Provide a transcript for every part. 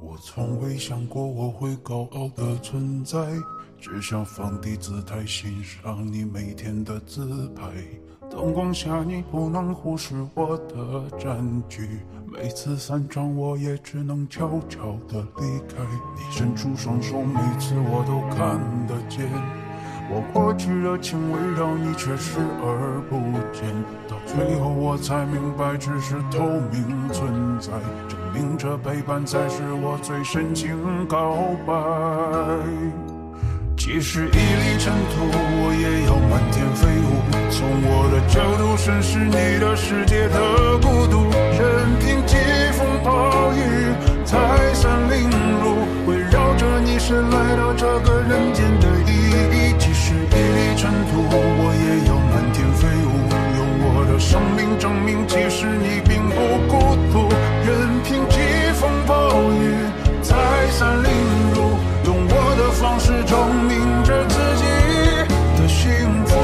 我从未想过我会高傲的存在，只想放低姿态欣赏你每天的自拍。灯光下你不能忽视我的占据，每次散场我也只能悄悄地离开。你伸出双手，每次我都看得见，我过去热情围绕你却视而不见，到最后我才明白只是透明存在，证明着陪伴才是我最深情告白。即使一粒尘土我也要满天飞舞，从我的角度审视你的世界的孤独，任凭疾风暴雨踩散领路，围绕着你是来到这个人间的意义。即使一粒尘土我也要满天飞舞，用我的生命证明即使你并不孤独，任凭疾风暴雨踩散领路，用我的方式证明着自己的幸福。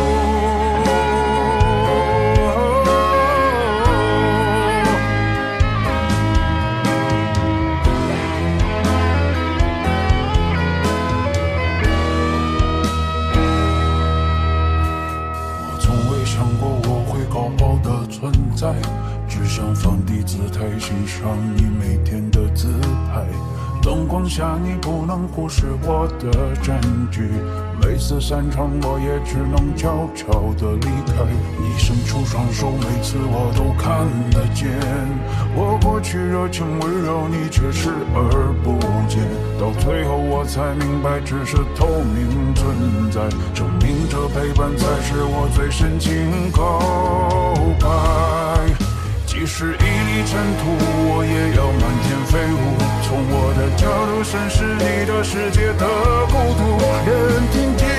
我从未想过我会高傲的存在，只想放低姿态欣赏你每天的自拍。灯光下你不能忽视我的占据，每次散场我也只能悄悄地离开。你伸出双手，每次我都看得见，我过去热情围绕你却视而不见，到最后我才明白只是透明存在，证明着陪伴才是我最深情告白。即使一粒尘土我也要满天飞舞，从我的角度审视你的世界的孤独，任凭